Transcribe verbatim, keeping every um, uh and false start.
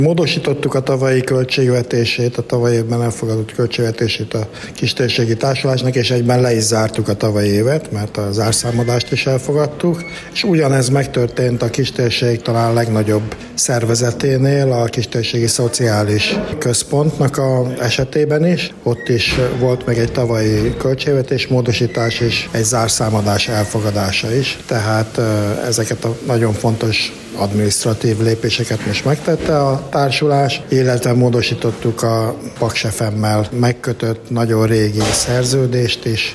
Módosítottuk a tavalyi költségvetését, a tavalyi évben elfogadott költségvetését a Kistérségi Társulásnak, és egyben le is zártuk a tavalyi évet, mert a zárszámadást is elfogadtuk, és ugyanez megtörtént a Kistérség talán legnagyobb szervezeténél, a Kistérségi Szociális Központnak a esetében is. Ott is volt meg egy tavalyi költségvetés módosítás és egy zárszámadás elfogadása is, tehát ezeket a nagyon fontos adminisztratív lépéseket most megtette a társulás, illetve módosítottuk a Paks ef emmel megkötött nagyon régi szerződést is,